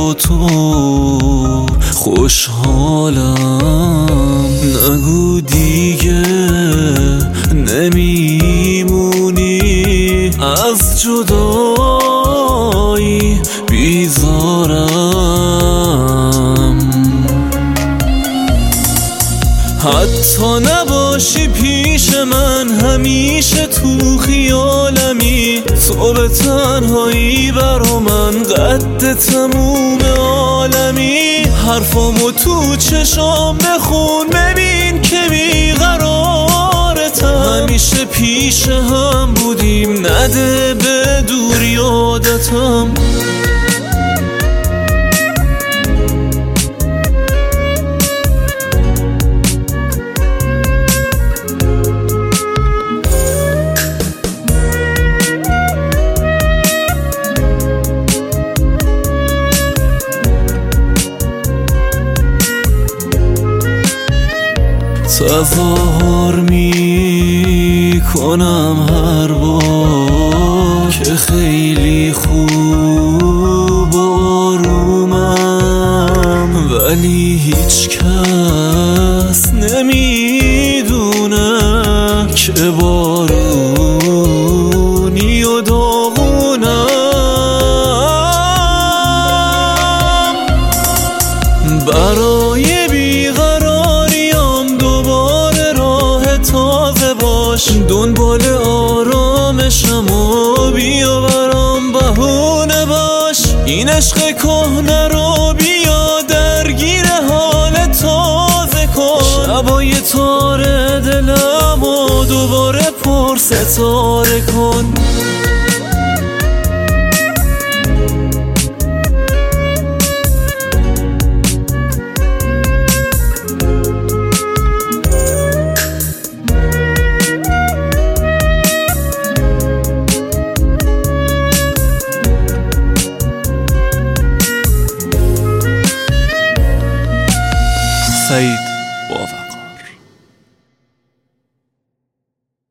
با تو خوشحالم. نگو دیگه نمیمونی از جدایی بیزارم. حتی نباشی پیش من همیشه تو خیالمی، تو به تنهایی برا من قد تموم عالمی. حرفامو تو چشام بخون ببین که بیقرارتم. همیشه پیش هم بودیم نده به دور یادتم. تظاهر می کنم هر بار که خیلی خوب و آرومم، ولی هیچ کس نمیدونه که بارونی و داغونم. برای دنبال آرامشم و بیا برام بهونه باش. این عشق کهنه رو بیا درگیر حال تازه کن. شبای تار دلم و دوباره پر ستاره کن.